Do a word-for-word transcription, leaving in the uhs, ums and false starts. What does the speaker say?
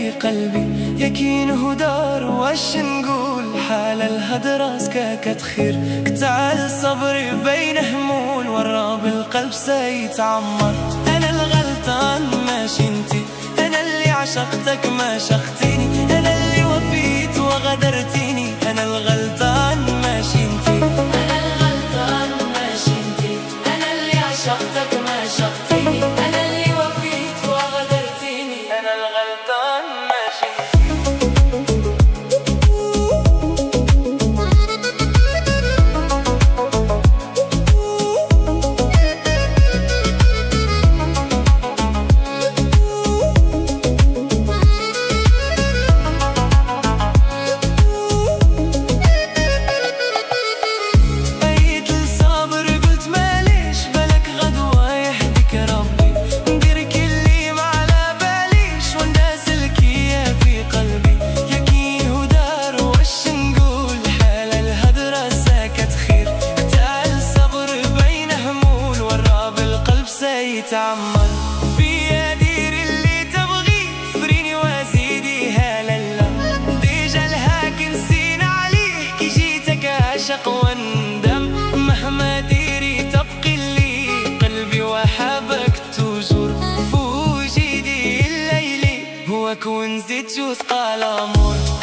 في قلبي يكين هدار واش نقول حال الهدرة سكاكة خير كتعال صبري بين همول ورا بالقلب سيتعمر. أنا الغلطان ماشي انتي، أنا اللي عشقتك ما شختيني، أنا اللي وفيت وغدرتيني. أنا الغلطان ماشي انتي، أنا الغلطان ماشي انتي، أنا اللي عشقتك ما شختيني، أنا اللي وفيت وغدرتيني. أنا الغلطان ماشي انتي. يتعمر في دير اللي تبغي فريني وزيديها للا ديجا الهاك نسينا عليه كي جيتك عشق وندم. مهما ديري تبقي لي قلبي وحبك توجور فوجيدي الليلي هو كون زيت جوز قال امور.